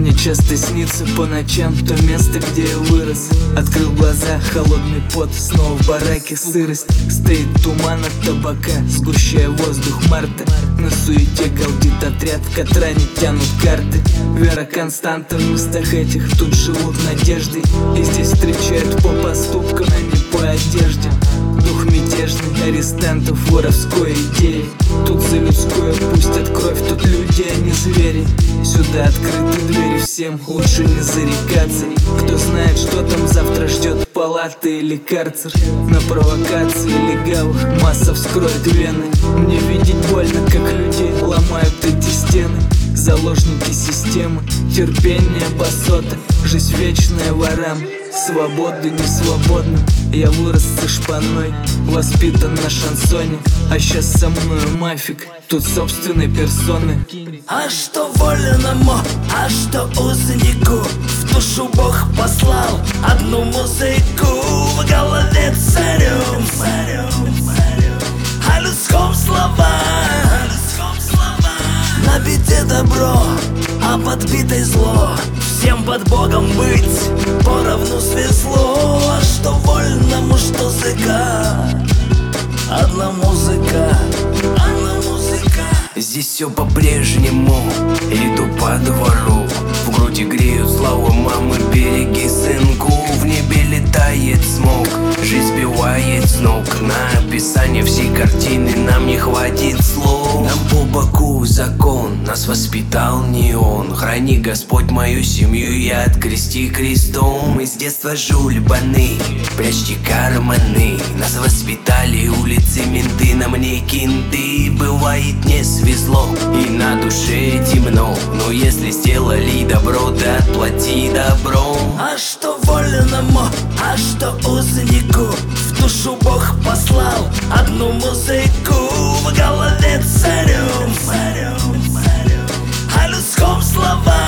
Мне часто снится по ночам то место, где я вырос. Открыл глаза, холодный пот, снова в бараке сырость. Стоит туман от табака, сгущая воздух марта. На суете галдит отряд, в Катране тянут карты. Вера константа в местах этих, тут живут надежды. И здесь встречают по поступкам, а не по одежде. Дух мятежный, арестантов, воровской идеи. Тут за людское пустят кровь, тут люди, а не звери. Сюда открыты двери, всем лучше не зарекаться. Кто знает, что там завтра ждет, палата или карцер. На провокации легавых масса вскроет вены. Мне видеть больно, как людей ломают эти стены. Заложники системы, терпение басота. Жизнь вечная ворам, свободы не свободным. Я вырос со шпаной, воспитан на шансоне. А щас со мною мафик, тут собственной персоны. А что вольному, а что узнику? В душу Бог послал одну музыку. В голове царем о людском слова. На беде добро, а подбитой зло. Всем под Богом быть поровну свезло. А что вольному, что зыка, одна музыка, одна музыка. Здесь все по-прежнему, иду по двору. В груди греют слова мамы, береги, сынку. В небе летает смог, жизнь сбивает с ног. На описание всей картины нам не хватит слов. Нам по боку закон, нас воспитал не он. Храни, Господь, мою семью и открести крестом. Мы с детства жульбаны, прячьте карманы. Нас воспитали улицы, менты, нам не кенты. Бывает не свезло и на душе темно, но если сделали добро, да отплати добром. А что вольному, а что узнику? В душу Бог послал одну музыку. В голове царем о людском слова.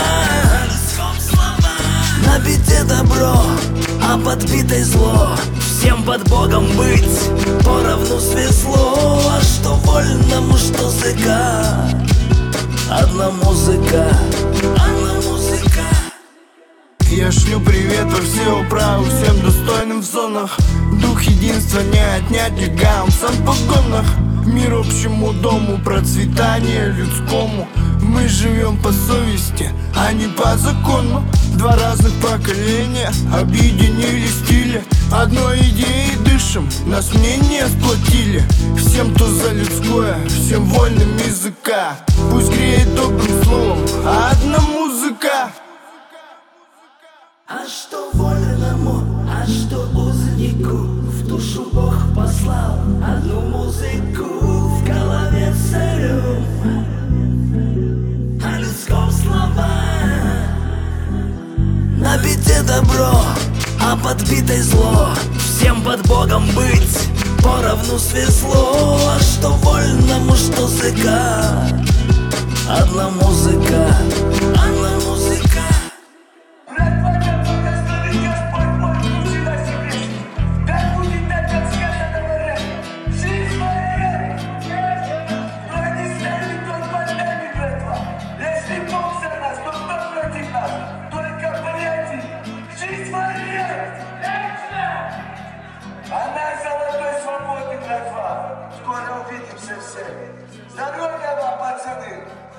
На беде добро, а подбитой зло. Всем под Богом быть поровну свезло. А что вольному, что зыка, одна музыка, одна музыка. Я шлю привет во все управы, всем достойным в зонах. Дух единства не отнять легам в погонах. Мир общему дому, процветание людскому. Мы живем по совести, а не по закону. Два разных поколения объединили стили. Одной идеей дышим, нас мнения сплотили. Всем, кто за людское, всем вольным языка. Пусть греет добрым словом, а одна музыка. А что вольному, а что узнику? В душу Бог послал одну музыку. В голове царем о людском слова. На беде добро, а подбитой зло. Всем под Богом быть поровну свезло. А что вольному, что зыка, одна музыка, одна музыка. Скоро увидимся все. Здоровья вам, пацаны!